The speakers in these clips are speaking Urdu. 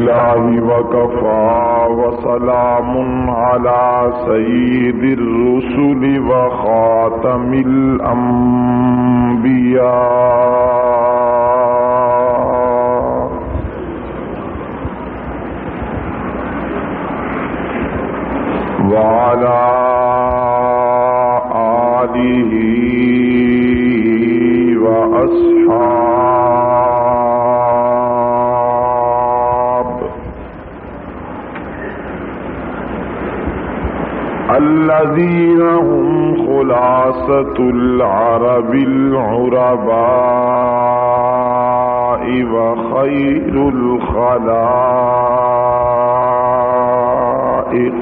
لله وكفى وسلام على سيد الرسل وخاتم الأنبياء وعلى آله وأصحابه الذين هم خلاصة العرب العرباء وخير الخلائق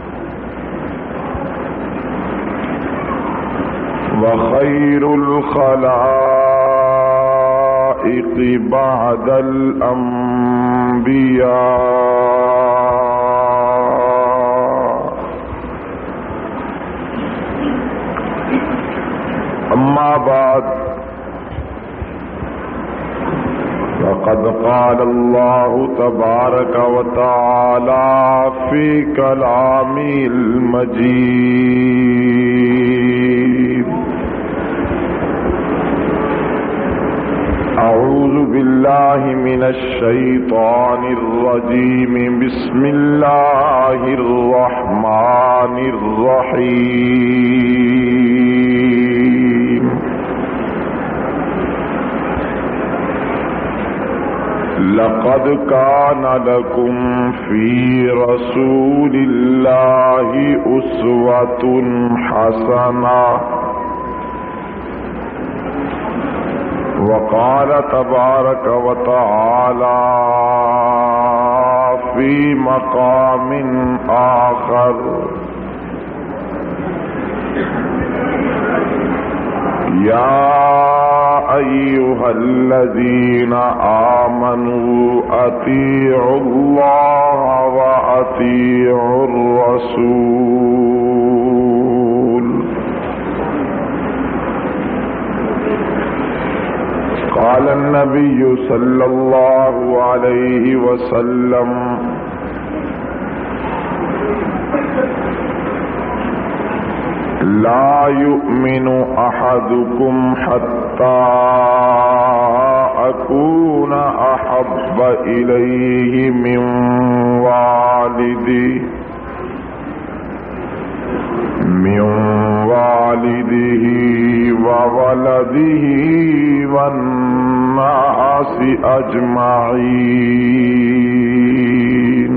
بعد الأنبياء. أما بعد، فقد قال الله تبارك وتعالى في كلامه المجيد: أعوذ بالله من الشيطان الرجيم. بسم الله الرحمن الرحيم. لقد كان لكم في رسول الله أسوة حسنة. وقال تبارك وتعالى في مقام آخر: يا أيها الذين آمنوا أطيعوا الله وأطيعوا الرسول. قال النبي صلى الله عليه وسلم: لا يؤمن أحدكم حتى أكون أحب إليه من والده وولده والناس أجمعين.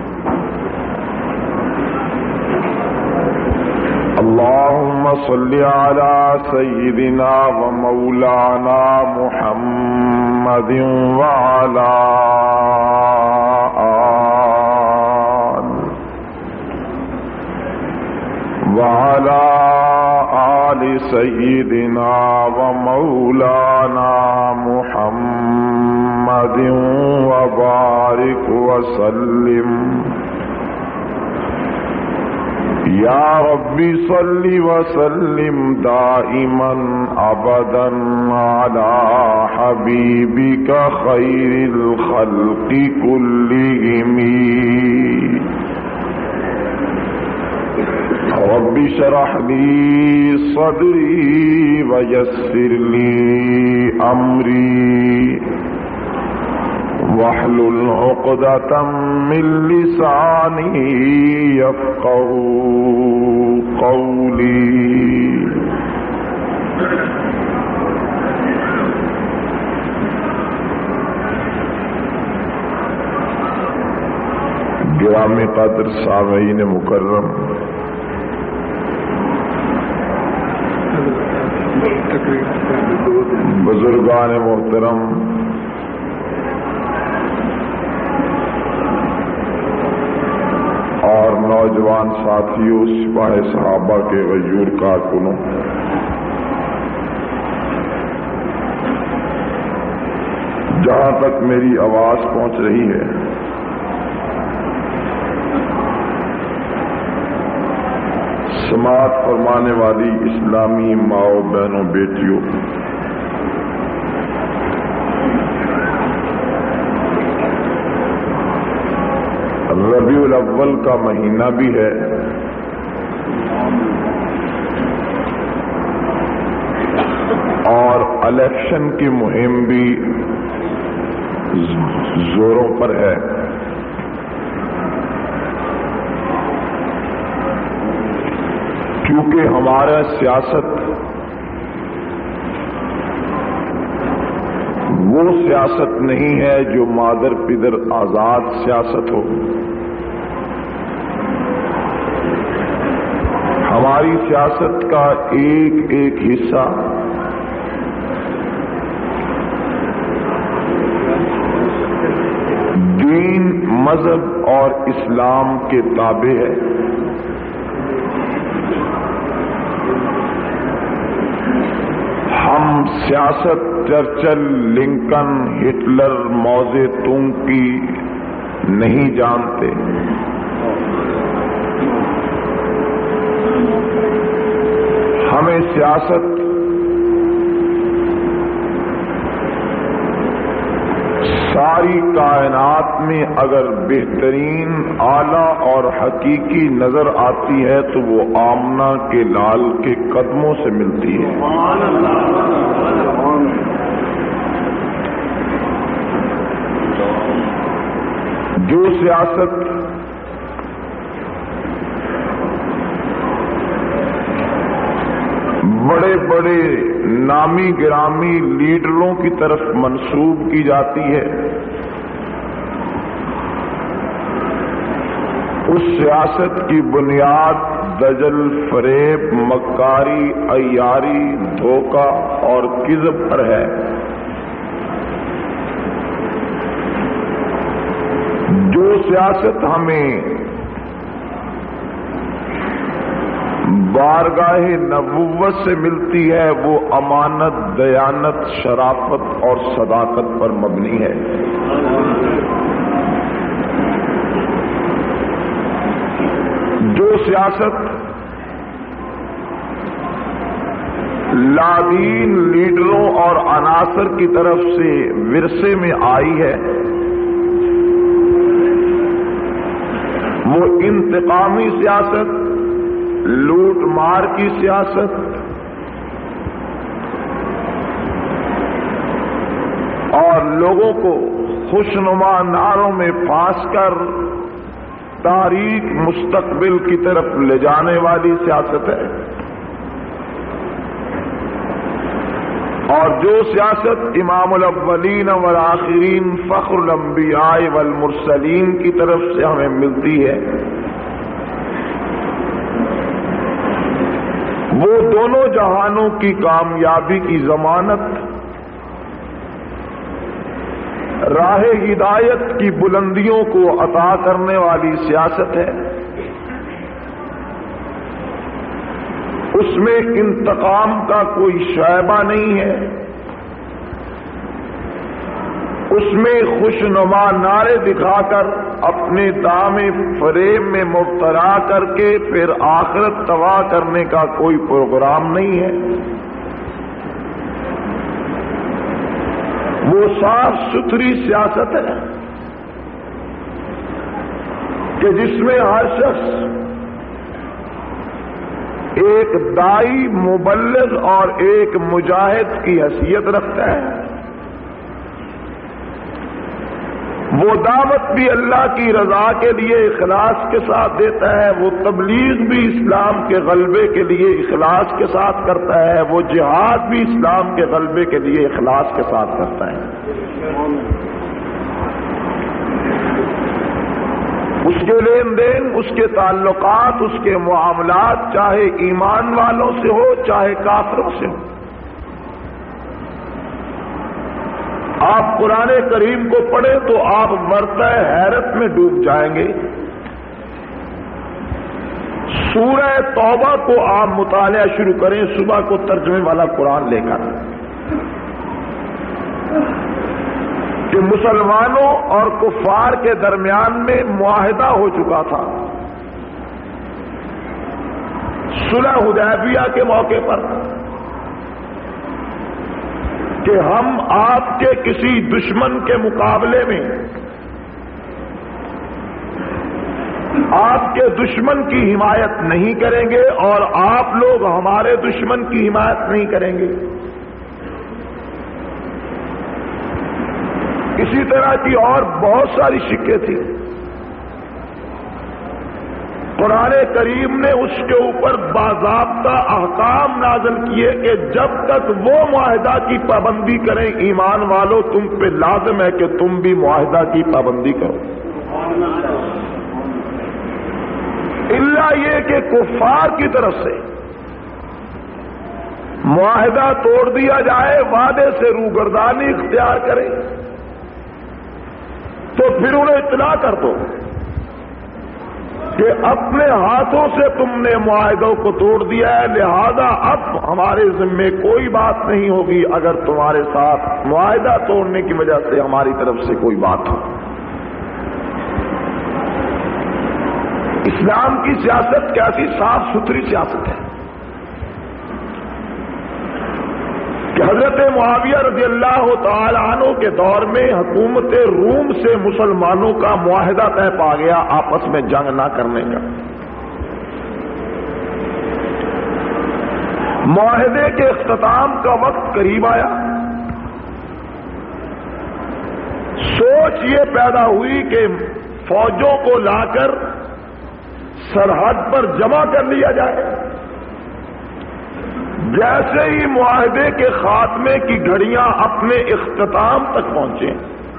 اللهم صل على سيدنا ومولانا محمد وعلى آل سيدنا ومولانا محمد وبارك وسلم. يا رب صل وسلم دائما أبدا على حبيبك خير الخلق كلهم. رب اشرح لي صدري ويسر لي أمري واحلل عقدة من لساني يفقهوا قولي. گرامی قدر سامعین مکرم، بزرگان محترم، اور نوجوان ساتھیوں، سپاہ صحابہ کے غیور کارکنوں، جہاں تک میری آواز پہنچ رہی ہے، سماعت فرمانے والی اسلامی ماؤں بہنوں بیٹیوں، ربیع الاول کا مہینہ بھی ہے اور الیکشن کی مہم بھی زوروں پر ہے. کیونکہ ہمارا سیاست وہ سیاست نہیں ہے جو مادر پدر آزاد سیاست ہو. ہماری سیاست کا ایک ایک حصہ دین، مذہب اور اسلام کے تابع ہے. ہم سیاست Churchill, Lincoln, Hitler, Mao Tse Tung کی نہیں جانتے. ہمیں سیاست ساری کائنات میں اگر بہترین، اعلیٰ اور حقیقی نظر آتی ہے تو وہ آمنہ کے لال کے قدموں سے ملتی ہے. جو سیاست بڑے بڑے نامی گرامی لیڈروں کی طرف منسوب کی جاتی ہے، اس سیاست کی بنیاد دجل، فریب، مکاری، عیاری، دھوکہ اور کذب پر ہے. جو سیاست ہمیں بارگاہ نبوت سے ملتی ہے وہ امانت، دیانت، شرافت اور صداقت پر مبنی ہے. جو سیاست لادین لیڈروں اور عناصر کی طرف سے ورثے میں آئی ہے وہ انتقامی سیاست، لوٹ مار کی سیاست اور لوگوں کو خوشنما نعروں میں پھانس کر تاریک مستقبل کی طرف لے جانے والی سیاست ہے. اور جو سیاست امام الاولین والآخرین فخر الانبیاء والمرسلین کی طرف سے ہمیں ملتی ہے وہ دونوں جہانوں کی کامیابی کی ضمانت، راہ ہدایت کی بلندیوں کو عطا کرنے والی سیاست ہے. اس میں انتقام کا کوئی شائبہ نہیں ہے، اس میں خوشنما نعرے دکھا کر اپنے دام فریب میں مبتلا کر کے پھر آخرت تباہ کرنے کا کوئی پروگرام نہیں ہے. وہ صاف ستھری سیاست ہے کہ جس میں ہر شخص ایک دائی، مبلغ اور ایک مجاہد کی حیثیت رکھتا ہے. وہ دعوت بھی اللہ کی رضا کے لیے اخلاص کے ساتھ دیتا ہے، وہ تبلیغ بھی اسلام کے غلبے کے لیے اخلاص کے ساتھ کرتا ہے، وہ جہاد بھی اسلام کے غلبے کے لیے اخلاص کے ساتھ کرتا ہے. اس کے لین دین، اس کے تعلقات، اس کے معاملات چاہے ایمان والوں سے ہو چاہے کافروں سے ہو. آپ قرآن کریم کو پڑھیں تو آپ مرتع حیرت میں ڈوب جائیں گے. سورہ توبہ کو آپ مطالعہ شروع کریں صبح کو ترجمے والا قرآن لے کر کہ مسلمانوں اور کفار کے درمیان میں معاہدہ ہو چکا تھا صلح حدیبیہ کے موقع پر کہ ہم آپ کے کسی دشمن کے مقابلے میں آپ کے دشمن کی حمایت نہیں کریں گے اور آپ لوگ ہمارے دشمن کی حمایت نہیں کریں گے. اسی طرح کی اور بہت ساری شکیں تھیں. قرآن کریم نے اس کے اوپر باضابطہ احکام نازل کیے کہ جب تک وہ معاہدہ کی پابندی کریں ایمان والو تم پہ لازم ہے کہ تم بھی معاہدہ کی پابندی کرو. الا یہ کہ کفار کی طرف سے معاہدہ توڑ دیا جائے، وعدے سے روگردانی اختیار کرے تو پھر انہیں اطلاع کر دو کہ اپنے ہاتھوں سے تم نے معاہدوں کو توڑ دیا ہے، لہذا اب ہمارے ذمے کوئی بات نہیں ہوگی اگر تمہارے ساتھ معاہدہ توڑنے کی وجہ سے ہماری طرف سے کوئی بات ہو. اسلام کی سیاست کیسی صاف ستھری سیاست ہے کہ حضرت معاویہ رضی اللہ تعالی عنہ کے دور میں حکومت روم سے مسلمانوں کا معاہدہ طے پا گیا آپس میں جنگ نہ کرنے کا. معاہدے کے اختتام کا وقت قریب آیا. سوچ یہ پیدا ہوئی کہ فوجوں کو لا کر سرحد پر جمع کر لیا جائے. جیسے ہی معاہدے کے خاتمے کی گھڑیاں اپنے اختتام تک پہنچے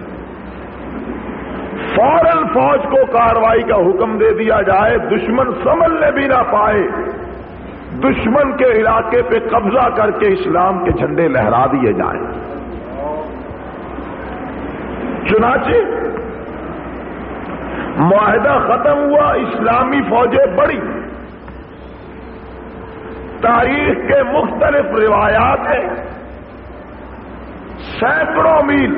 فوراً فوج کو کارروائی کا حکم دے دیا جائے، دشمن سنبھلنے بھی نہ پائے، دشمن کے علاقے پہ قبضہ کر کے اسلام کے جھنڈے لہرا دیے جائیں. چنانچہ معاہدہ ختم ہوا، اسلامی فوجیں بڑھی. تاریخ کے مختلف روایات ہیں، سینکڑوں میل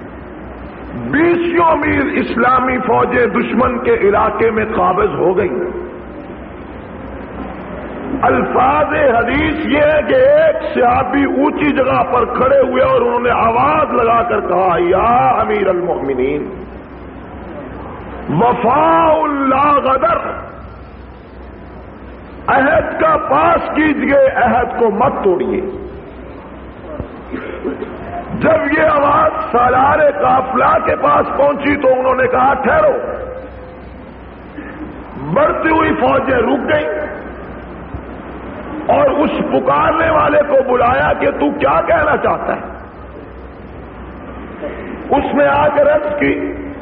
20 میل اسلامی فوجیں دشمن کے علاقے میں قابض ہو گئی. الفاظ حدیث یہ ہے کہ ایک صحابی اونچی جگہ پر کھڑے ہوئے اور انہوں نے آواز لگا کر کہا یا امیر المؤمنین وفاء لا غدر، عہد کا پاس کیجیے، عہد کو مت توڑیے. جب یہ آواز سالار قافلہ کے پاس پہنچی تو انہوں نے کہا ٹھہرو. بڑھتی ہوئی فوجیں رک گئیں اور اس پکارنے والے کو بلایا کہ تو کیا کہنا چاہتا ہے. اس نے آ کر عرض کی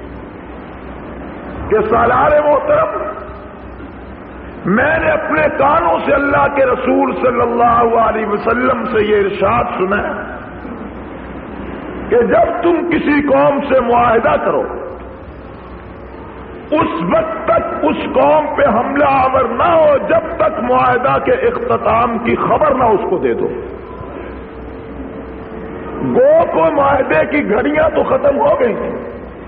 کہ سالار محترم، میں نے اپنے کانوں سے اللہ کے رسول صلی اللہ علیہ وسلم سے یہ ارشاد سنا کہ جب تم کسی قوم سے معاہدہ کرو اس وقت تک اس قوم پہ حملہ آور نہ ہو جب تک معاہدہ کے اختتام کی خبر نہ اس کو دے دو. گو کو معاہدے کی گھڑیاں تو ختم ہو گئی تھیں،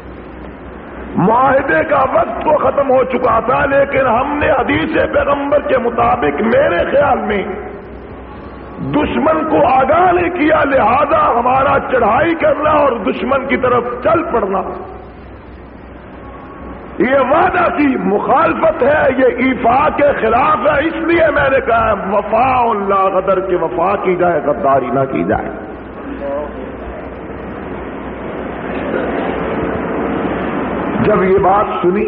معاہدے کا وقت تو ختم ہو چکا تھا، لیکن ہم نے حدیث پیغمبر کے مطابق میرے خیال میں دشمن کو آگاہ نہیں کیا، لہذا ہمارا چڑھائی کرنا اور دشمن کی طرف چل پڑنا یہ وعدہ کی مخالفت ہے، یہ ایفا کے خلاف ہے. اس لیے میں نے کہا وفاء لا غدر، کہ وفا کی جائے غداری نہ کی جائے. جب یہ بات سنی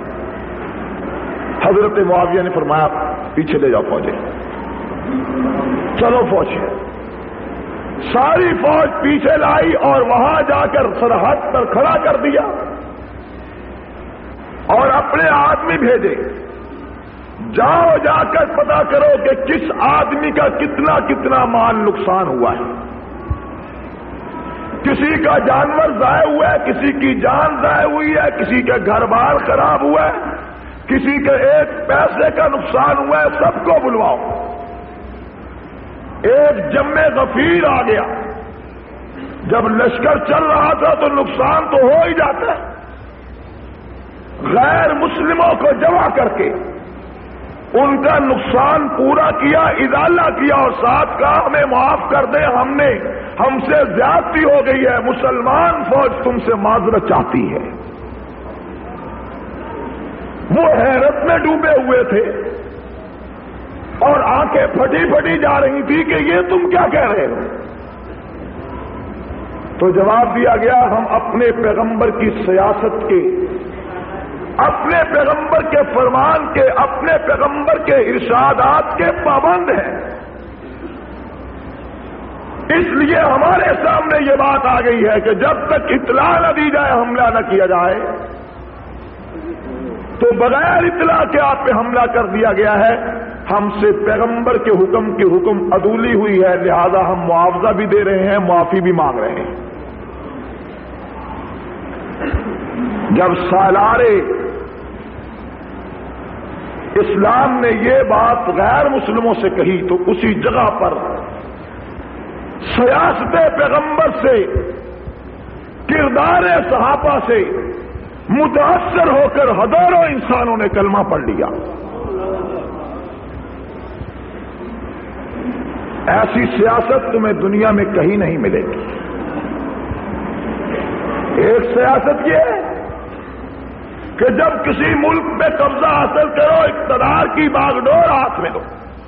حضرت معاویہ نے فرمایا پیچھے لے جاؤ فوجیں، چلو فوج. ساری فوج پیچھے لائی اور وہاں جا کر سرحد پر کھڑا کر دیا اور اپنے آدمی بھیجے، جاؤ جا کر پتا کرو کہ کس آدمی کا کتنا کتنا مال نقصان ہوا ہے. کسی کا جانور ضائع ہوا ہے، کسی کی جان ضائع ہوئی ہے، کسی کا گھر بار خراب ہوا ہے، کسی کے ایک پیسے کا نقصان ہوا ہے، سب کو بلواؤ. ایک جمع غفیر آ گیا. جب لشکر چل رہا تھا تو نقصان تو ہو ہی جاتا ہے. غیر مسلموں کو جمع کر کے ان کا نقصان پورا کیا، ازالہ کیا اور ساتھ کہا ہمیں معاف کر دیں، ہم سے زیادتی ہو گئی ہے، مسلمان فوج تم سے معذرت چاہتی ہے. وہ حیرت میں ڈوبے ہوئے تھے اور آنکھیں پھٹی پھٹی جا رہی تھی کہ یہ تم کیا کہہ رہے ہو؟ تو جواب دیا گیا ہم اپنے پیغمبر کی سیاست کے، اپنے پیغمبر کے فرمان کے، اپنے پیغمبر کے ارشادات کے پابند ہیں، اس لیے ہمارے سامنے یہ بات آ گئی ہے کہ جب تک اطلاع نہ دی جائے، حملہ نہ کیا جائے، تو بغیر اطلاع کے آپ پہ حملہ کر دیا گیا ہے۔ ہم سے پیغمبر کے حکم کی حکم عدولی ہوئی ہے، لہذا ہم معاوضہ بھی دے رہے ہیں، معافی بھی مانگ رہے ہیں۔ جب سالار اسلام نے یہ بات غیر مسلموں سے کہی تو اسی جگہ پر سیاست پیغمبر سے، کردار صحابہ سے متاثر ہو کر ہزاروں انسانوں نے کلمہ پڑھ لیا۔ ایسی سیاست تمہیں دنیا میں کہیں نہیں ملے گی۔ ایک سیاست یہ ہے کہ جب کسی ملک پہ قبضہ حاصل کرو، اقتدار کی باغ ڈور ہاتھ میں لو،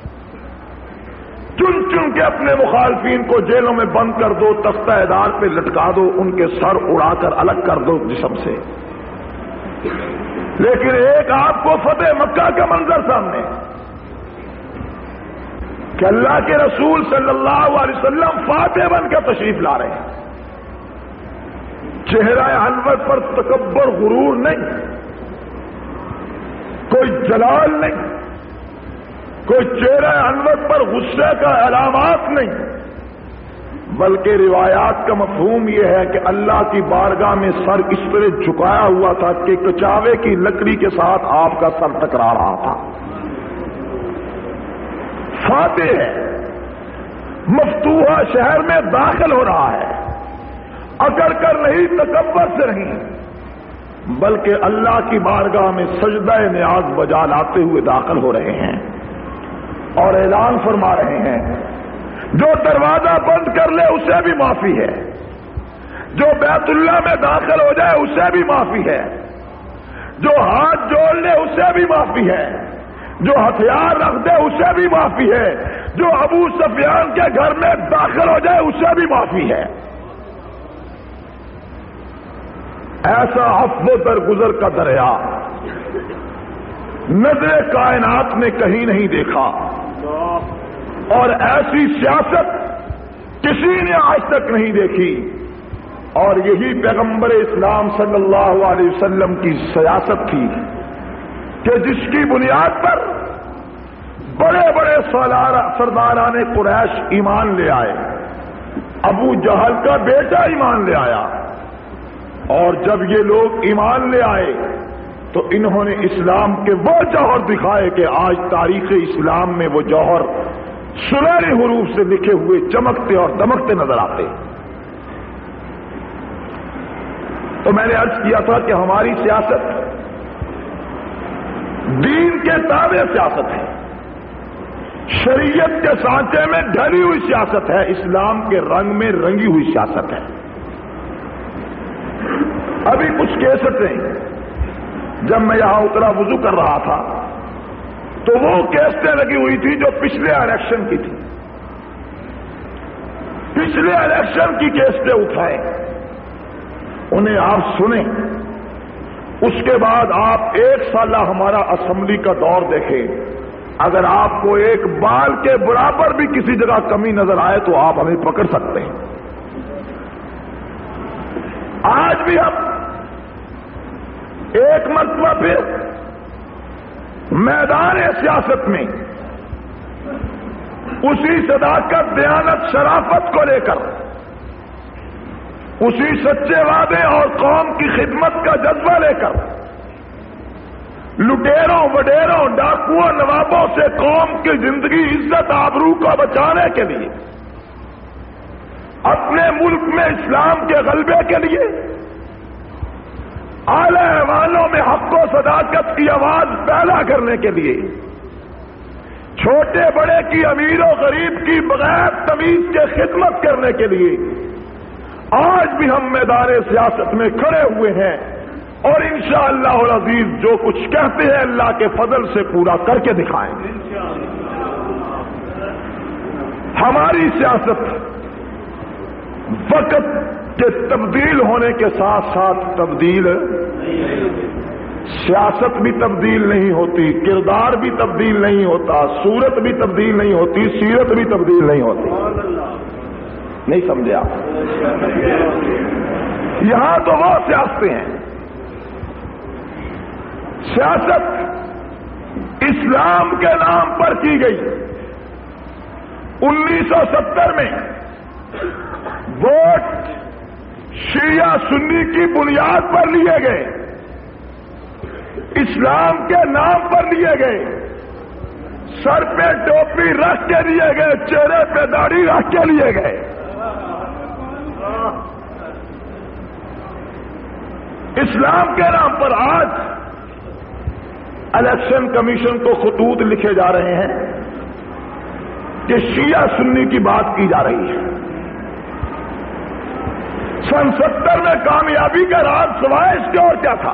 چن چن کے اپنے مخالفین کو جیلوں میں بند کر دو، تختہ ادار پہ لٹکا دو، ان کے سر اڑا کر الگ کر دو جسم سے۔ لیکن ایک آپ کو فتح مکہ کا منظر سامنے کہ اللہ کے رسول صلی اللہ علیہ وسلم فاتح بن کے تشریف لا رہے ہیں، چہرہ انور پر تکبر غرور نہیں، کوئی جلال نہیں، کوئی چہرہ انور پر غصے کا علامات نہیں، بلکہ روایات کا مفہوم یہ ہے کہ اللہ کی بارگاہ میں سر اس طرح جھکایا ہوا تھا کہ کچاوے کی لکڑی کے ساتھ آپ کا سر ٹکرا رہا تھا۔ فاتح ہے، مفتوحہ شہر میں داخل ہو رہا ہے، اکڑ کر نہیں، تکبر سے نہیں، بلکہ اللہ کی بارگاہ میں سجدہ نیاز بجا لاتے ہوئے داخل ہو رہے ہیں اور اعلان فرما رہے ہیں جو دروازہ بند کر لے اسے بھی معافی ہے، جو بیت اللہ میں داخل ہو جائے اسے بھی معافی ہے، جو ہاتھ جوڑ لے اسے بھی معافی ہے، جو ہتھیار رکھ دے اسے بھی معافی ہے، جو ابو سفیان کے گھر میں داخل ہو جائے اسے بھی معافی ہے۔ ایسا عفو درگزر کا دریا نظر کائنات نے کہیں نہیں دیکھا، اور ایسی سیاست کسی نے آج تک نہیں دیکھی، اور یہی پیغمبر اسلام صلی اللہ علیہ وسلم کی سیاست تھی کہ جس کی بنیاد پر بڑے بڑے سرداران قریش ایمان لے آئے، ابو جہل کا بیٹا ایمان لے آیا، اور جب یہ لوگ ایمان لے آئے تو انہوں نے اسلام کے وہ جوہر دکھائے کہ آج تاریخ اسلام میں وہ جوہر سنہرے حروف سے لکھے ہوئے چمکتے اور دمکتے نظر آتے۔ تو میں نے عرض کیا تھا کہ ہماری سیاست دین کے تابع سیاست ہے، شریعت کے سانچے میں ڈھلی ہوئی سیاست ہے، اسلام کے رنگ میں رنگی ہوئی سیاست ہے۔ ابھی کچھ کیسٹیں جب میں یہاں اترا وضو کر رہا تھا تو وہ کیسٹیں لگی ہوئی تھی جو پچھلے الیکشن کی تھی، پچھلے الیکشن کی کیسٹیں اٹھائیں، انہیں آپ سنیں، اس کے بعد آپ ایک سالہ ہمارا اسمبلی کا دور دیکھیں، اگر آپ کو ایک بال کے برابر بھی کسی جگہ کمی نظر آئے تو آپ ہمیں پکڑ سکتے ہیں۔ آج بھی ہم ایک مرتبہ پھر میدان سیاست میں اسی صداقت، دیانت، شرافت کو لے کر، اسی سچے وعدے اور قوم کی خدمت کا جذبہ لے کر، لٹیروں وڈیروں ڈاکوؤں نوابوں سے قوم کی زندگی، عزت، آبرو کو بچانے کے لیے، اپنے ملک میں اسلام کے غلبے کے لیے، اعلی ایوانوں میں حق و صداقت کی آواز پیدا کرنے کے لیے، چھوٹے بڑے کی، امیر و غریب کی بغیر تمیز کے خدمت کرنے کے لیے آج بھی ہم میدان سیاست میں کھڑے ہوئے ہیں، اور انشاءاللہ العزیز جو کچھ کہتے ہیں اللہ کے فضل سے پورا کر کے دکھائیں گے۔ ہماری سیاست وقت کے تبدیل ہونے کے ساتھ ساتھ تبدیل، سیاست بھی تبدیل نہیں ہوتی، کردار بھی تبدیل نہیں ہوتا، صورت بھی تبدیل نہیں ہوتی، سیرت بھی تبدیل نہیں ہوتی۔ نہیں سمجھے آپ؟ یہاں تو وہ سیاستیں ہیں، سیاست اسلام کے نام پر کی گئی۔ 1970 میں ووٹ شیعہ سنی کی بنیاد پر لیے گئے، اسلام کے نام پر لیے گئے، سر پہ ٹوپی رکھ کے لیے گئے، چہرے پہ داڑھی رکھ کے لیے گئے۔ اسلام کے نام پر آج الیکشن کمیشن کو خطوط لکھے جا رہے ہیں کہ شیعہ سنی کی بات کی جا رہی ہے۔ سن 70 میں کامیابی کا راز سوائے اس کے اور کیا تھا؟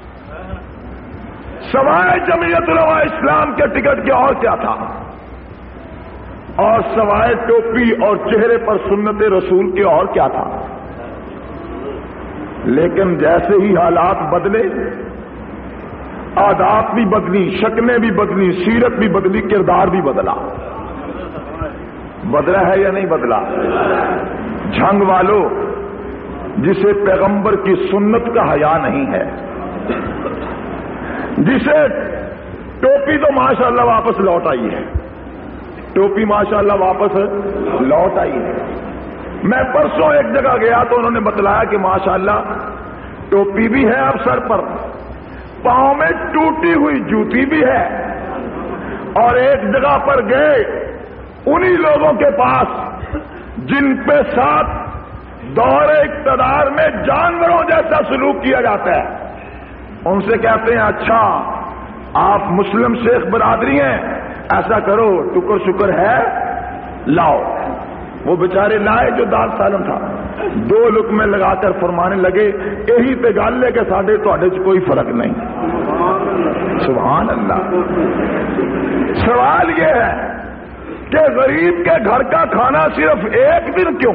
سوائے جمعیت علماء اسلام کے ٹکٹ کے اور کیا تھا؟ اور سوائے ٹوپی اور چہرے پر سنت رسول کے اور کیا تھا؟ لیکن جیسے ہی حالات بدلے، عادات بھی بدلی، شکلیں بھی بدلی، سیرت بھی بدلی، کردار بھی بدلا۔ بدلا ہے یا نہیں بدلا؟ جھنگ والوں، جسے پیغمبر کی سنت کا حیا نہیں ہے، جسے ٹوپی تو ماشاءاللہ واپس لوٹ آئی ہے، ٹوپی ماشاءاللہ واپس لوٹ آئی ہے۔ میں پرسوں ایک جگہ گیا تو انہوں نے بتلایا کہ ماشاءاللہ ٹوپی بھی ہے اب سر پر، پاؤں میں ٹوٹی ہوئی جوتی بھی ہے، اور ایک جگہ پر گئے انہی لوگوں کے پاس جن پہ ساتھ دور اقتدار میں جانوروں جیسا سلوک کیا جاتا ہے، ان سے کہتے ہیں اچھا آپ مسلم شیخ برادری ہیں، ایسا کرو ٹکر شکر ہے لاؤ۔ وہ بیچارے لائے جو دال سالم تھا، 2 لقمے لگا کر فرمانے لگے یہی تے گل ہے کہ ساڈے تواڈے چ کوئی فرق نہیں۔ سبحان اللہ۔ سوال یہ ہے کہ غریب کے گھر کا کھانا صرف ایک دن کیوں؟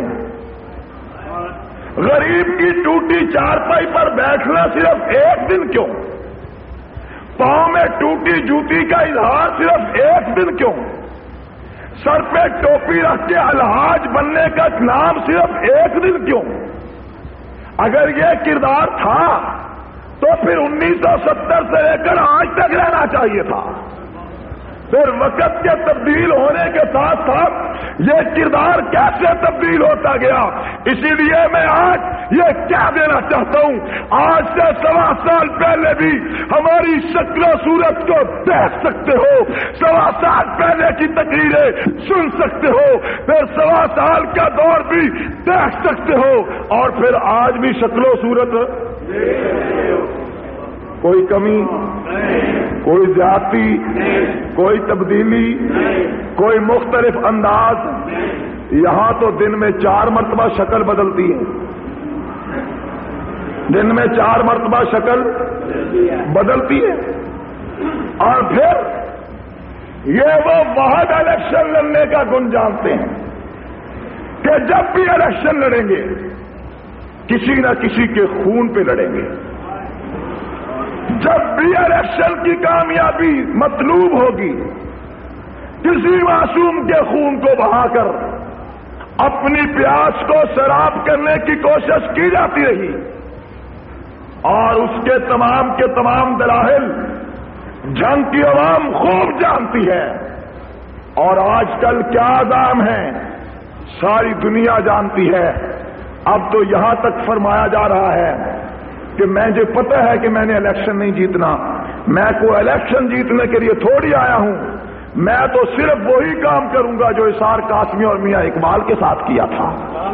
غریب کی ٹوٹی چارپائی پر بیٹھنا صرف ایک دن کیوں؟ پاؤں میں ٹوٹی جوتی کا اظہار صرف ایک دن کیوں؟ سر پہ ٹوپی رکھ کے الحاج بننے کا نام صرف ایک دن کیوں؟ اگر یہ کردار تھا تو پھر 1970 سے لے کر آج تک رہنا چاہیے تھا۔ پھر وقت کے تبدیل ہونے کے ساتھ ساتھ یہ کردار کیسے تبدیل ہوتا گیا؟ اسی لیے میں آج یہ کہہ دینا چاہتا ہوں، آج سے 1.25 سال پہلے بھی ہماری شکل و صورت کو دیکھ سکتے ہو، 1.25 سال پہلے کی تقریریں سن سکتے ہو، پھر 1.25 سال کا دور بھی دیکھ سکتے ہو، اور پھر آج بھی شکل و صورت کوئی کمی، کوئی زیادتی، کوئی تبدیلی، کوئی مختلف انداز۔ یہاں تو دن میں 4 مرتبہ شکل بدلتی ہے، دن میں 4 مرتبہ شکل بدلتی ہے، اور پھر یہ وہ واحد الیکشن لڑنے کا گن جانتے ہیں کہ جب بھی الیکشن لڑیں گے کسی نہ کسی کے خون پہ لڑیں گے، جب بھی الیکشن کی کامیابی مطلوب ہوگی کسی معصوم کے خون کو بہا کر اپنی پیاس کو سراب کرنے کی کوشش کی جاتی رہی، اور اس کے تمام دلائل جنگ کی عوام خوب جانتی ہے، اور آج کل کیا عزام ہے ساری دنیا جانتی ہے۔ اب تو یہاں تک فرمایا جا رہا ہے کہ مجھے پتہ ہے کہ میں نے الیکشن نہیں جیتنا، میں کوئی الیکشن جیتنے کے لیے تھوڑی آیا ہوں، میں تو صرف وہی کام کروں گا جو اسار قاسمی اور میاں اقبال کے ساتھ کیا تھا۔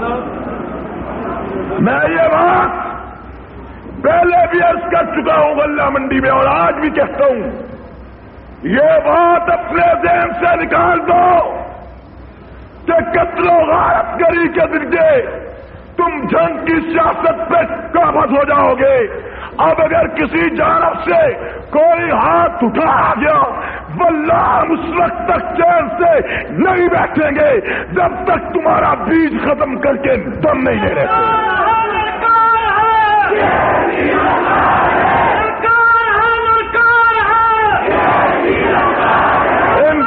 میں یہ بات پہلے بھی عرض کر چکا ہوں غلہ منڈی میں، اور آج بھی کہتا ہوں، یہ بات اپنے ذہن سے نکال دو کہ قتل و غارت گری کے ذریعے تم جنگ کی سیاست پہ قابض ہو جاؤ گے۔ اب اگر کسی جانب سے کوئی ہاتھ اٹھایا گیا واللہ ہم اس وقت تک چین سے نہیں بیٹھیں گے جب تک تمہارا بیج ختم کر کے دم نہیں لے رہے. ان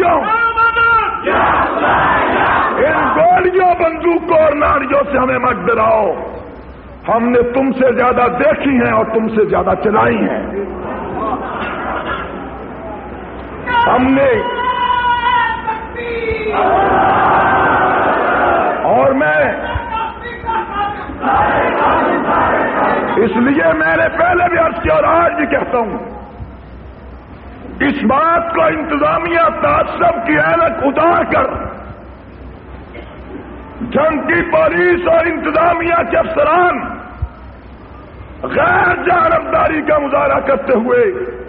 گولیوں بندوقوں اور ناریوں سے ہمیں مت ڈراؤ. ہم نے تم سے زیادہ دیکھی ہیں اور تم سے زیادہ چلائی ہیں. ہم نے اور میں اس لیے میں نے پہلے بھی عرض کیا اور آج بھی کہتا ہوں، اس بات کو انتظامیہ تعصب کی اینک اتار کر جنگ کی پولیس اور انتظامیہ کے افسران غیر جانبداری کا مظاہرہ کرتے ہوئے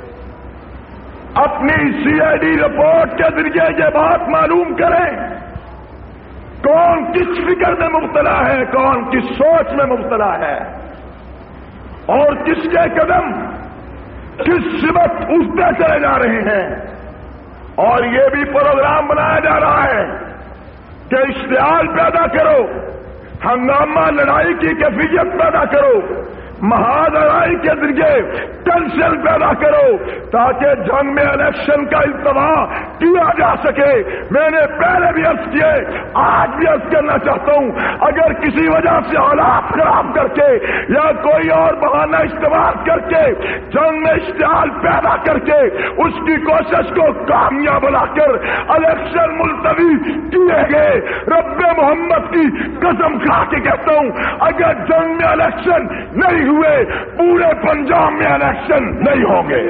اپنی CID رپورٹ کے ذریعے یہ بات معلوم کریں کون کس فکر میں مبتلا ہے، کون کس سوچ میں مبتلا ہے اور کس کے قدم کس سمت اٹھتے چلے جا رہے ہیں. اور یہ بھی پروگرام بنایا جا رہا ہے کہ اشتعال پیدا کرو، ہنگامہ لڑائی کی کیفیت پیدا کرو، محاذ لڑائی کے ذریعے ٹینشن پیدا کرو تاکہ جنگ میں الیکشن کا التوا کیا جا سکے. میں نے پہلے بھی عرض کیے، آج بھی عرض کرنا چاہتا ہوں، اگر کسی وجہ سے حالات خراب کر کے یا کوئی اور بہانہ استعمال کر کے جنگ میں اشتعال پیدا کر کے اس کی کوشش کو کامیاب بنا کر الیکشن ملتوی کیے گئے، رب محمد کی قسم کھا کے کہتا ہوں اگر جنگ میں الیکشن نہیں ہوئے پورے پنجاب میں الیکشن نہیں ہوں گے.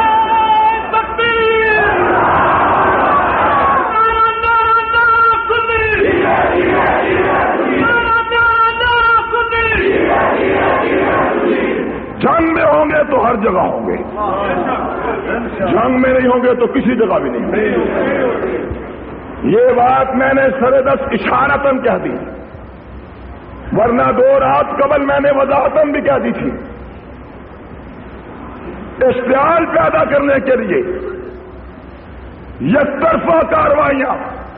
جنگ میں ہوں گے تو ہر جگہ ہوں گے، جنگ میں نہیں ہوں گے تو کسی جگہ بھی نہیں ہوں گے. یہ بات میں نے سردست اشارتاً کہہ دی، ورنہ 2 رات قبل میں نے وضاحتاً بھی کہہ دی تھی. اشتعال پیدا کرنے کے لیے یک طرفہ کارروائیاں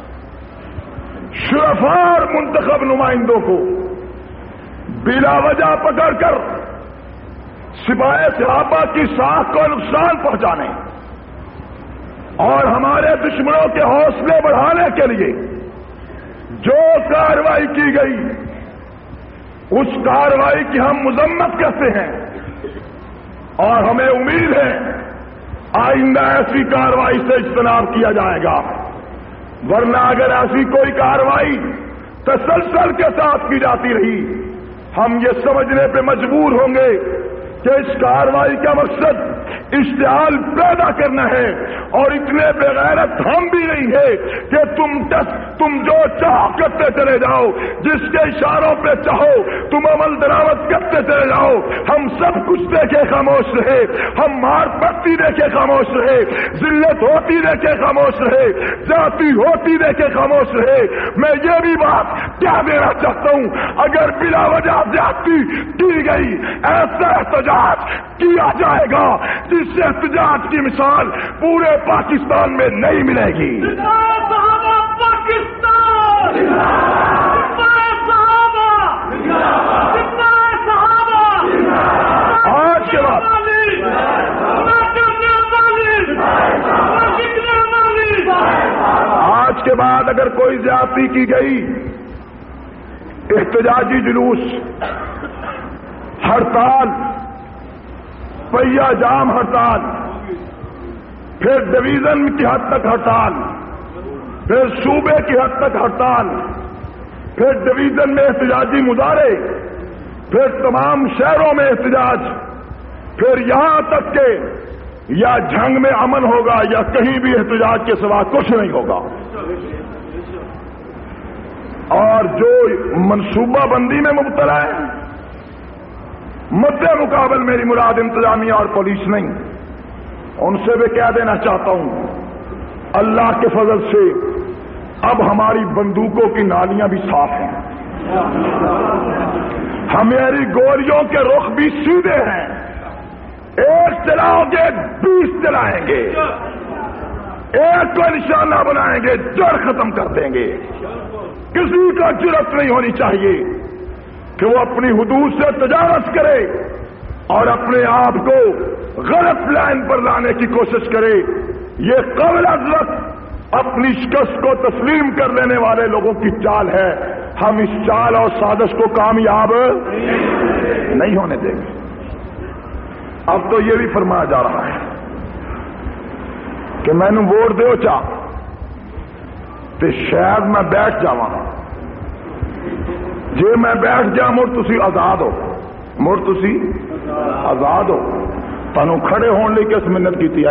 شرفاء اور منتخب نمائندوں کو بلا وجہ پکڑ کر سپاہ صحابہ کی ساکھ کو نقصان پہنچانے اور ہمارے دشمنوں کے حوصلے بڑھانے کے لیے جو کارروائی کی گئی اس کارروائی کی ہم مذمت کرتے ہیں اور ہمیں امید ہے آئندہ ایسی کارروائی سے اجتناب کیا جائے گا. ورنہ اگر ایسی کوئی کارروائی تسلسل کے ساتھ کی جاتی رہی ہم یہ سمجھنے پہ مجبور ہوں گے کہ اس کارروائی کا مقصد اشتعال پیدا کرنا ہے اور اتنے بغیرت ہم بھی نہیں ہے کہ تم جو چاہو کرتے چلے جاؤ، جس کے اشاروں پہ چاہو تم عمل درآمد کرتے چلے جاؤ. ہم سب کچھ دیکھے خاموش رہے، ہم مار پڑتی دیکھے خاموش رہے، ذلت ہوتی دیکھے خاموش رہے، جاتی ہوتی دیکھے خاموش رہے. میں یہ بھی بات کیا دینا چاہتا ہوں، اگر بلا وجہ زیادتی کی گئی ایسا احتجاج کیا جائے گا جس احتجاج کی مثال پورے پاکستان میں نہیں ملے گی. آج کے بعد اگر کوئی زیادتی کی گئی، احتجاجی جلوس، ہڑتال، پہیا جام ہڑتال، پھر ڈویژن کی حد تک ہڑتال، پھر صوبے کی حد تک ہڑتال، پھر ڈویژن میں احتجاجی مظاہرے، پھر تمام شہروں میں احتجاج، پھر یہاں تک کہ یا جنگ میں امن ہوگا یا کہیں بھی احتجاج کے سوا کچھ نہیں ہوگا. اور جو منصوبہ بندی میں مبتلا ہے، مد مقابل میری مراد انتظامیہ اور پولیس نہیں، ان سے بھی کہہ دینا چاہتا ہوں اللہ کے فضل سے اب ہماری بندوقوں کی نالیاں بھی صاف ہیں، ہماری گولیوں کے رخ بھی سیدھے ہیں، ایک چلاؤ گے 20 چلائیں گے، ایک کو نشانہ بنائیں گے جڑ ختم کر دیں گے۔ کسی کا جرأت نہیں ہونی چاہیے کہ وہ اپنی حدود سے تجاوز کرے اور اپنے آپ کو غلط لائن پر لانے کی کوشش کرے۔ یہ قبل از وقت اپنی شکست کو تسلیم کر لینے والے لوگوں کی چال ہے۔ ہم اس چال اور سازش کو کامیاب نہیں ہونے دیں گے۔ اب تو یہ بھی فرمایا جا رہا ہے کہ میں نے ووٹ دیو چاہ تے شاید میں بیٹھ جاواں، جے میں بیٹھ جا مڑ تسی آزاد ہو، مڑ تسی آزاد ہو۔ تانوں کھڑے ہون لئی کس منت کیتی ہے؟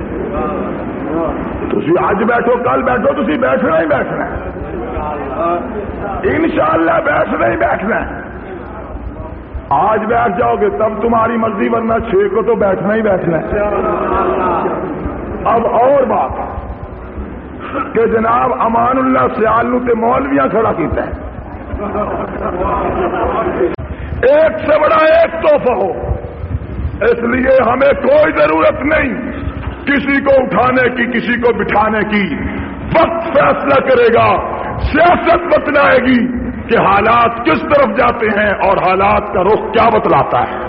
تسی اج بیٹھو کل بیٹھو، تسی بیٹھنا ہی بیٹھنا ہے، انشاءاللہ بیٹھنا ہی بیٹھنا ہے۔ آج بیٹھ جاؤ گے تب تمہاری مرضی، ورنہ 6 کو تو بیٹھنا ہی بیٹھنا ہے۔ اب اور بات کہ جناب امان اللہ سیال نو تے مولویاں کھڑا کیتا ہے، ایک سے بڑا ایک تحفہ ہو، اس لیے ہمیں کوئی ضرورت نہیں کسی کو اٹھانے کی، کسی کو بٹھانے کی۔ وقت فیصلہ کرے گا، سیاست بتلائے گی کہ حالات کس طرف جاتے ہیں اور حالات کا رخ کیا بتلاتا ہے۔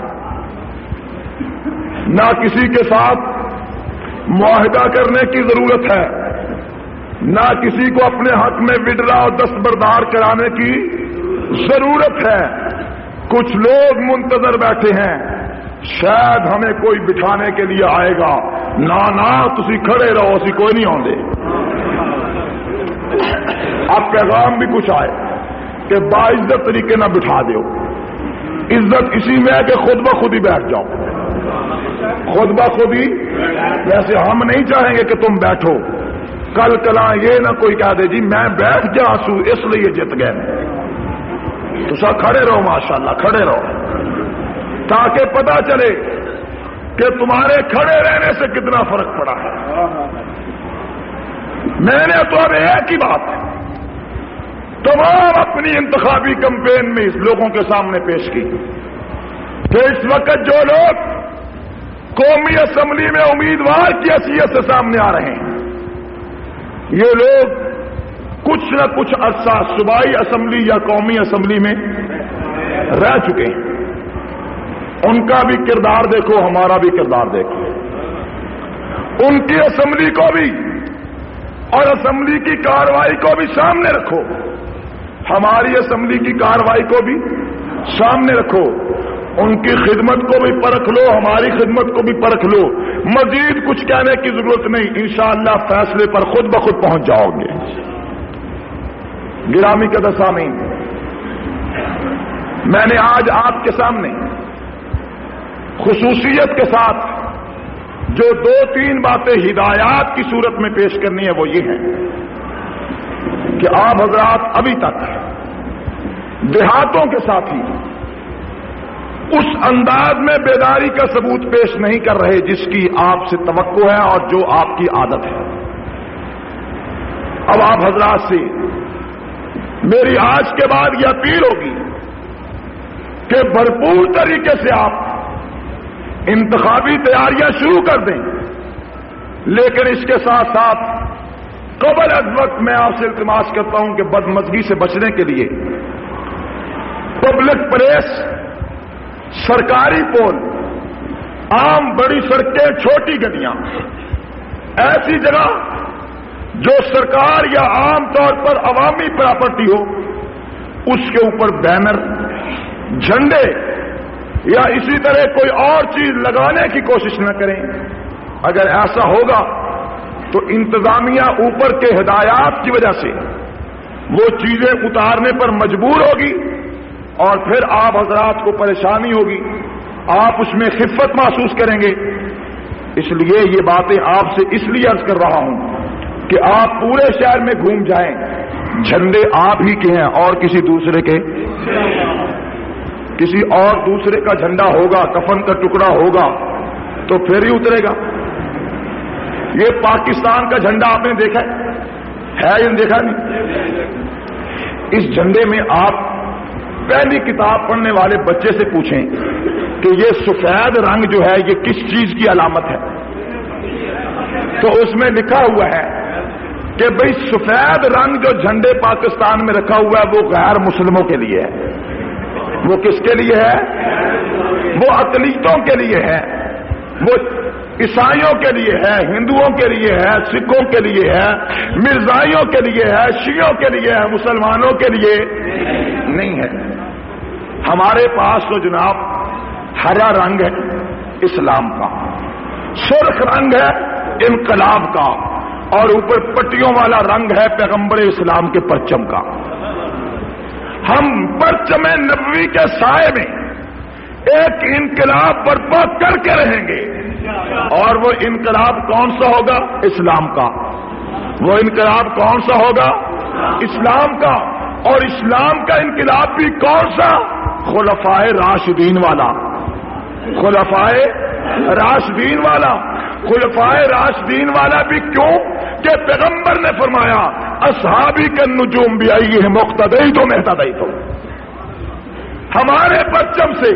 نہ کسی کے ساتھ معاہدہ کرنے کی ضرورت ہے، نہ کسی کو اپنے حق میں وڈرا اور دستبردار کرانے کی ضرورت ہے۔ کچھ لوگ منتظر بیٹھے ہیں، شاید ہمیں کوئی بٹھانے کے لیے آئے گا۔ نہ تسی کھڑے رہو، اسی کوئی نہیں آندے۔ اب پیغام بھی کچھ آئے کہ باعزت طریقے نہ بٹھا دیو۔ عزت اسی میں ہے کہ خود بخود ہی بیٹھ جاؤ، خود بخود ہی۔ ویسے ہم نہیں چاہیں گے کہ تم بیٹھو، کل کلاں یہ نہ کوئی کہہ دے جی میں بیٹھ جا سو اس لیے جت گئے۔ تو سب کھڑے رہو، ماشاءاللہ کھڑے رہو، تاکہ پتہ چلے کہ تمہارے کھڑے رہنے سے کتنا فرق پڑا ہے۔ میں نے تو اب ایک ہی بات تمام اپنی انتخابی کمپین میں اس لوگوں کے سامنے پیش کی کہ اس وقت جو لوگ قومی اسمبلی میں امیدوار کی حیثیت سے سامنے آ رہے ہیں، یہ لوگ کچھ نہ کچھ عرصہ صوبائی اسمبلی یا قومی اسمبلی میں رہ چکے ہیں۔ ان کا بھی کردار دیکھو، ہمارا بھی کردار دیکھو، ان کی اسمبلی کو بھی اور اسمبلی کی کارروائی کو بھی سامنے رکھو، ہماری اسمبلی کی کارروائی کو بھی سامنے رکھو، ان کی خدمت کو بھی پرکھ لو، ہماری خدمت کو بھی پرکھ لو۔ مزید کچھ کہنے کی ضرورت نہیں، انشاءاللہ فیصلے پر خود بخود پہنچ جاؤ گے۔ گرامی قدر سامعین، میں نے آج آپ کے سامنے خصوصیت کے ساتھ جو 2-3 باتیں ہدایات کی صورت میں پیش کرنی ہے وہ یہ ہے کہ آپ حضرات ابھی تک دیہاتوں کے ساتھ ہی اس انداز میں بیداری کا ثبوت پیش نہیں کر رہے جس کی آپ سے توقع ہے اور جو آپ کی عادت ہے۔ اب آپ حضرات سے میری آج کے بعد یہ اپیل ہوگی کہ بھرپور طریقے سے آپ انتخابی تیاریاں شروع کر دیں، لیکن اس کے ساتھ ساتھ قبل از وقت میں آپ سے التماس کرتا ہوں کہ بدمزگی سے بچنے کے لیے پبلک پلیس، سرکاری پول، عام بڑی سڑکیں، چھوٹی گلیاں، ایسی جگہ جو سرکار یا عام طور پر عوامی پراپرٹی ہو، اس کے اوپر بینر، جھنڈے یا اسی طرح کوئی اور چیز لگانے کی کوشش نہ کریں۔ اگر ایسا ہوگا تو انتظامیہ اوپر کے ہدایات کی وجہ سے وہ چیزیں اتارنے پر مجبور ہوگی اور پھر آپ حضرات کو پریشانی ہوگی، آپ اس میں خفت محسوس کریں گے۔ اس لیے یہ باتیں آپ سے اس لیے عرض کر رہا ہوں کہ آپ پورے شہر میں گھوم جائیں، جھنڈے آپ ہی کے ہیں اور کسی دوسرے کے، کسی اور دوسرے کا جھنڈا ہوگا، کفن کا ٹکڑا ہوگا تو پھر ہی اترے گا۔ یہ پاکستان کا جھنڈا آپ نے دیکھا ہے یا دیکھا نہیں؟ اس جھنڈے میں آپ پہلی کتاب پڑھنے والے بچے سے پوچھیں کہ یہ سفید رنگ جو ہے یہ کس چیز کی علامت ہے؟ تو اس میں لکھا ہوا ہے کہ بھئی سفید رنگ جو جھنڈے پاکستان میں رکھا ہوا ہے وہ غیر مسلموں کے لیے ہے۔ وہ کس کے لیے ہے؟ وہ اقلیتوں کے لیے ہے، وہ عیسائیوں کے لیے ہے، ہندوؤں کے لیے ہے، سکھوں کے لیے ہے، مرزائیوں کے لیے ہے، شیعوں کے لیے ہے، مسلمانوں کے لیے نہیں ہے۔ ہمارے پاس تو جناب ہرا رنگ ہے اسلام کا، سرخ رنگ ہے انقلاب کا، اور اوپر پٹیوں والا رنگ ہے پیغمبر اسلام کے پرچم کا۔ ہم پرچم نبوی کے سائے میں ایک انقلاب برپا کر کے رہیں گے، اور وہ انقلاب کون سا ہوگا؟ اسلام کا۔ وہ انقلاب کون سا ہوگا؟ اسلام کا۔ اور اسلام کا انقلاب بھی کون سا؟ خلفائے راشدین والا۔ خلفائے راشدین والا۔ خلفائے راشدین والا بھی کیوں کہ پیغمبر نے فرمایا اصحابی کے نجوم بھی آئی ہے مقتدی تو محتدی تو۔ ہمارے پرچم سے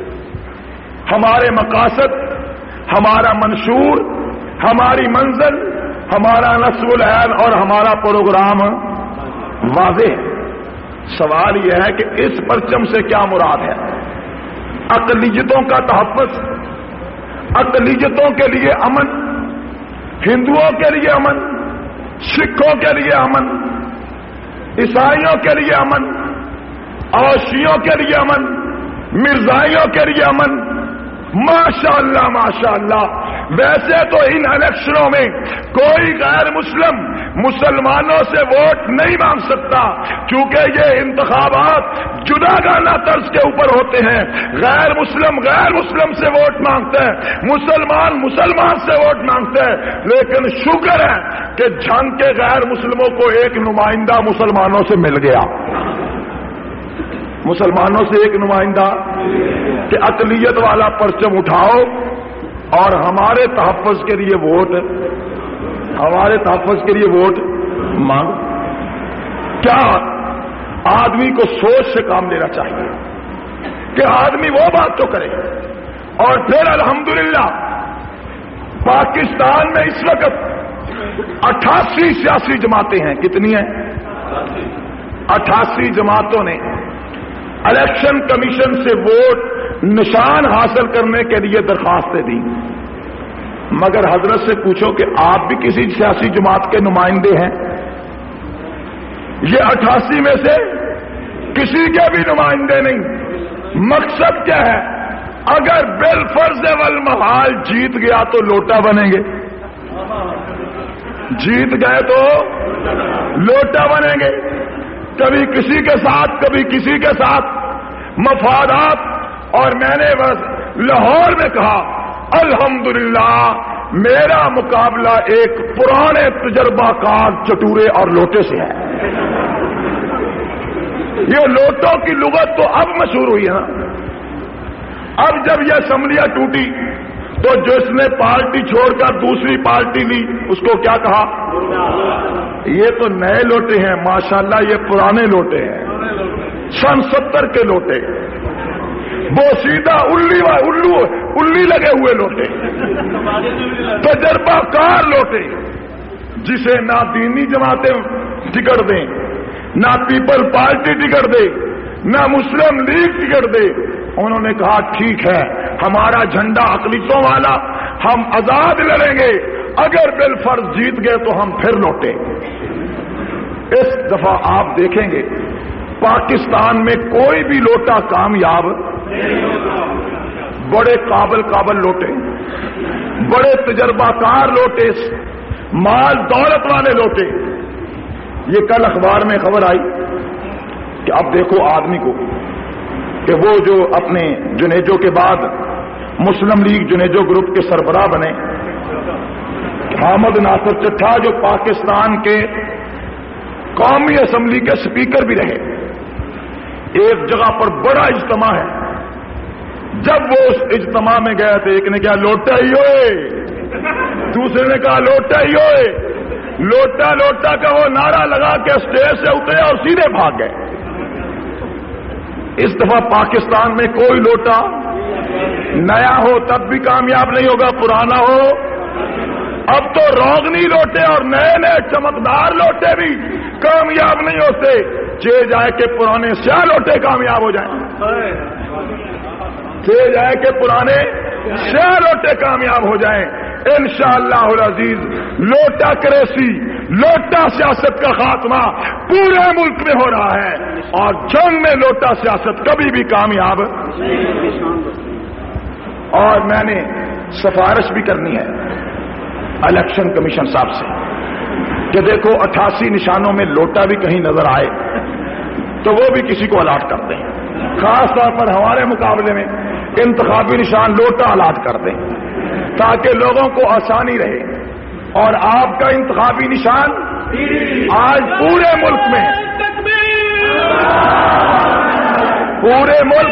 ہمارے مقاصد، ہمارا منشور، ہماری منزل، ہمارا نصب العین اور ہمارا پروگرام واضح ہے۔ سوال یہ ہے کہ اس پرچم سے کیا مراد ہے؟ اقلیتوں کا تحفظ، اقلیتوں کے لیے امن، ہندوؤں کے لیے امن، سکھوں کے لیے امن، عیسائیوں کے لیے امن، اوشیوں کے لیے امن، مرزائیوں کے لیے امن۔ ماشاءاللہ ماشاءاللہ۔ ویسے تو ان الیکشنوں میں کوئی غیر مسلم مسلمانوں سے ووٹ نہیں مانگ سکتا، چونکہ یہ انتخابات جداگانہ طرز کے اوپر ہوتے ہیں۔ غیر مسلم سے ووٹ مانگتے ہیں، مسلمان سے ووٹ مانگتے ہیں، لیکن شکر ہے کہ جنگ کے غیر مسلموں کو ایک نمائندہ مسلمانوں سے مل گیا، مسلمانوں سے ایک نمائندہ، کہ اقلیت والا پرچم اٹھاؤ اور ہمارے تحفظ کے لیے ووٹ، ہمارے تحفظ کے لیے ووٹ مانگ۔ کیا آدمی کو سوچ سے کام لینا چاہیے کہ آدمی وہ بات تو کرے۔ اور پھر الحمدللہ پاکستان میں اس وقت 88 سیاسی جماعتیں ہیں۔ کتنی ہیں؟ 88 جماعتوں نے الیکشن کمیشن سے ووٹ نشان حاصل کرنے کے لیے درخواستیں دی، مگر حضرت سے پوچھو کہ آپ بھی کسی سیاسی جماعت کے نمائندے ہیں؟ یہ 88 میں سے کسی کے بھی نمائندے نہیں۔ مقصد کیا ہے؟ اگر بالفرض والمحال جیت گیا تو لوٹا بنیں گے، جیت گئے تو لوٹا بنیں گے، کبھی کسی کے ساتھ کبھی کسی کے ساتھ مفادات۔ اور میں نے بس لاہور میں کہا الحمدللہ میرا مقابلہ ایک پرانے تجربہ کار چٹورے اور لوٹے سے ہے۔ یہ لوٹوں کی لغت تو اب مشہور ہوئی ہے نا۔ اب جب یہ اسمبلیاں ٹوٹی تو جس نے پارٹی چھوڑ کر دوسری پارٹی لی اس کو کیا کہا؟ یہ تو نئے لوٹے ہیں، ماشاءاللہ یہ پرانے لوٹے ہیں، سن 70 کے لوٹے، وہ سیدھا اللی لگے ہوئے لوٹے، تجربہ کار لوٹے، جسے نہ دینی جماعتیں ٹکٹ دیں، نہ پیپل پارٹی ٹکٹ دے، نہ مسلم لیگ ٹکٹ دے۔ انہوں نے کہا ٹھیک ہے ہمارا جھنڈا اقلیتوں والا، ہم آزاد لڑیں گے، اگر بالفرض جیت گئے تو ہم پھر لوٹیں۔ اس دفعہ آپ دیکھیں گے پاکستان میں کوئی بھی لوٹا کامیاب، بڑے قابل لوٹے، بڑے تجربہ کار لوٹے، مال دولت والے لوٹے۔ یہ کل اخبار میں خبر آئی کہ اب دیکھو آدمی کو کہ وہ جو اپنے جنیجو کے بعد مسلم لیگ جنیجو گروپ کے سربراہ بنے حامد ناصر چٹھا، جو پاکستان کے قومی اسمبلی کے سپیکر بھی رہے، ایک جگہ پر بڑا اجتماع ہے، جب وہ اس اجتماع میں گئے تھے ایک نے کہا لوٹا ہی ہوئے، دوسرے نے کہا لوٹا ہی ہوئے، لوٹا لوٹا کا وہ نعرہ لگا کے اسٹیج سے اترے اور سیدھے بھاگ گئے۔ اس دفعہ پاکستان میں کوئی لوٹا نیا ہو تب بھی کامیاب نہیں ہوگا، پرانا ہو۔ اب تو روغنی لوٹے اور نئے نئے چمکدار لوٹے بھی کامیاب نہیں ہوتے، چاہے جائے کہ پرانے سیاہ لوٹے کامیاب ہو جائیں، چاہے جائے کہ پرانے سیاہ لوٹے کامیاب ہو جائیں انشاءاللہ العزیز۔ لوٹا کریسی، لوٹا سیاست کا خاتمہ پورے ملک میں ہو رہا ہے، اور جنگ میں لوٹا سیاست کبھی بھی کامیاب۔ اور میں نے سفارش بھی کرنی ہے الیکشن کمیشن صاحب سے کہ دیکھو 88 نشانوں میں لوٹا بھی کہیں نظر آئے تو وہ بھی کسی کو الاٹ کر دیں، خاص طور پر ہمارے مقابلے میں انتخابی نشان لوٹا الاٹ کر دیں تاکہ لوگوں کو آسانی رہے۔ اور آپ کا انتخابی نشان آج پورے ملک میں، پورے ملک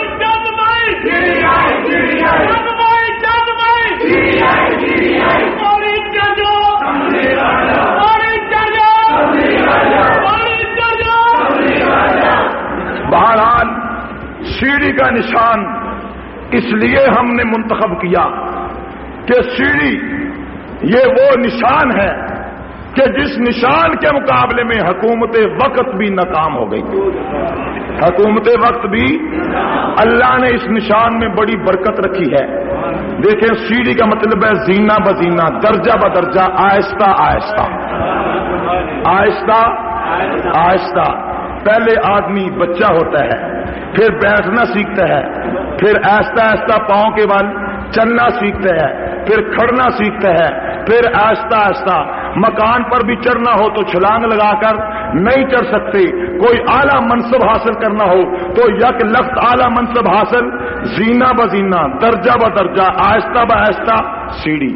بہرحال سیڑھی کا نشان اس لیے ہم نے منتخب کیا کہ سیڑھی یہ وہ نشان ہے کہ جس نشان کے مقابلے میں حکومت وقت بھی ناکام ہو گئی۔ حکومت وقت بھی اللہ نے اس نشان میں بڑی برکت رکھی ہے۔ دیکھیں سیڑھی کا مطلب ہے زینہ بزینہ، درجہ بدرجہ، آہستہ آہستہ، آہستہ آہستہ۔ پہلے آدمی بچہ ہوتا ہے، پھر بیٹھنا سیکھتا ہے، پھر آہستہ آہستہ پاؤں کے بل چلنا سیکھتا ہے، پھر کھڑنا سیکھتا ہے، پھر آہستہ آہستہ مکان پر بھی چڑھنا ہو تو چھلانگ لگا کر نہیں چڑھ سکتے، کوئی اعلیٰ منصب حاصل کرنا ہو تو یک لخت اعلیٰ منصب حاصل، زینہ بزینہ، درجہ بدرجہ، آہستہ بآہستہ سیڑھی۔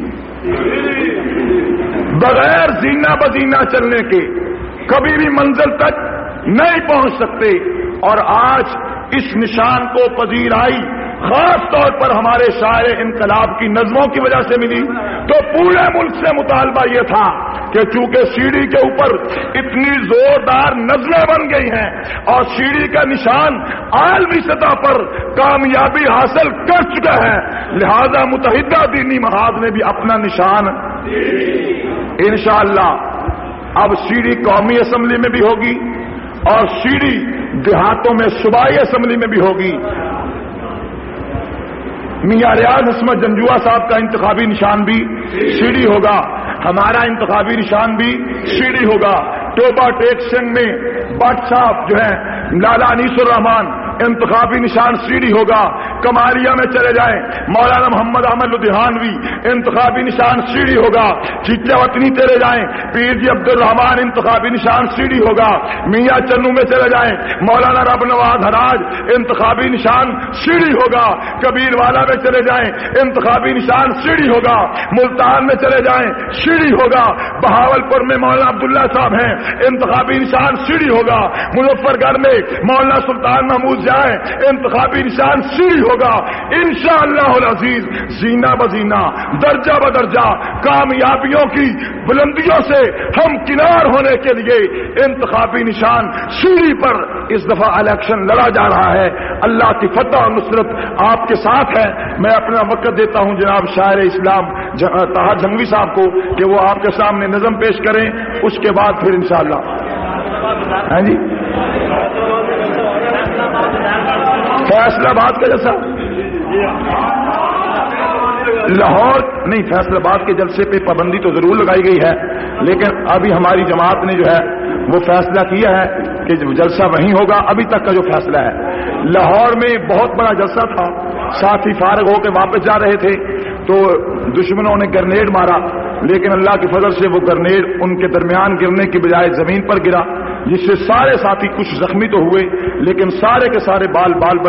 بغیر زینہ بزینہ چلنے کے کبھی بھی منزل تک نہیں پہنچ سکتے۔ اور آج اس نشان کو پذیرائی خاص طور پر ہمارے شاعر انقلاب کی نظموں کی وجہ سے ملی، تو پورے ملک سے مطالبہ یہ تھا کہ چونکہ سیڑھی کے اوپر اتنی زوردار نظمیں بن گئی ہیں اور سیڑھی کا نشان عالمی سطح پر کامیابی حاصل کر چکا ہے، لہذا متحدہ دینی محاذ نے بھی اپنا نشان انشاءاللہ اب سیڑھی قومی اسمبلی میں بھی ہوگی اور سیڑھی دیہاتوں میں صوبائی اسمبلی میں بھی ہوگی۔ میاں ریاض عصمت جنجوعہ صاحب کا انتخابی نشان بھی سیڑھی ہوگا، ہمارا انتخابی نشان بھی سیڑھی ہوگا۔ ٹوبا ٹیک سنگھ میں بٹ صاحب جو ہیں لالا انیس الرحمان انتخابی نشان سیڑھی ہوگا۔ کماریہ میں چلے جائیں مولانا محمد احمد لدھیانوی انتخابی نشان سیڑھی ہوگا۔ چیچا وطنی چلے جائیں پیر جی عبد الرحمان انتخابی نشان سیڑھی ہوگا۔ میاں چنو میں چلے جائیں مولانا رب نواز حراج انتخابی نشان سیڑھی ہوگا۔ کبیر والا میں چلے جائیں انتخابی نشان سیڑھی ہوگا۔ ملتان میں چلے جائیں سیڑھی ہوگا۔ بہاول پور میں مولانا عبداللہ صاحب ہیں انتخابی نشان سیڑھی ہوگا۔ مظفر گڑھ میں مولانا سلطان محمود جائیں انتخابی نشان سیڑھی ہوگا۔ انشاءاللہ العزیز زینہ بزینہ، درجہ بدرجہ کامیابیوں کی بلندیوں سے ہم کنار ہونے کے لیے انتخابی نشان سیڑھی پر اس دفعہ الیکشن لڑا جا رہا ہے۔ اللہ کی فتح اور نصرت آپ کے ساتھ ہے۔ میں اپنا وقت دیتا ہوں جناب شاعر اسلام طاہر جھنگوی صاحب کو کہ وہ آپ کے سامنے نظم پیش کریں، اس کے بعد پھر انشاءاللہ ہاں جی فیصلہ آباد کا جلسہ لاہور نہیں، فیصلہ آباد کے جلسے پہ پابندی تو ضرور لگائی گئی ہے، لیکن ابھی ہماری جماعت نے جو ہے وہ فیصلہ کیا ہے کہ جلسہ وہیں ہوگا۔ ابھی تک کا جو فیصلہ ہے، لاہور میں بہت بڑا جلسہ تھا، ساتھی فارغ ہو کے واپس جا رہے تھے تو دشمنوں نے گرنیڈ مارا، لیکن اللہ کے فضل سے وہ گرنیڈ ان کے درمیان گرنے کی بجائے زمین پر گرا، جس سے سارے ساتھی کچھ زخمی تو ہوئے لیکن سارے کے سارے بال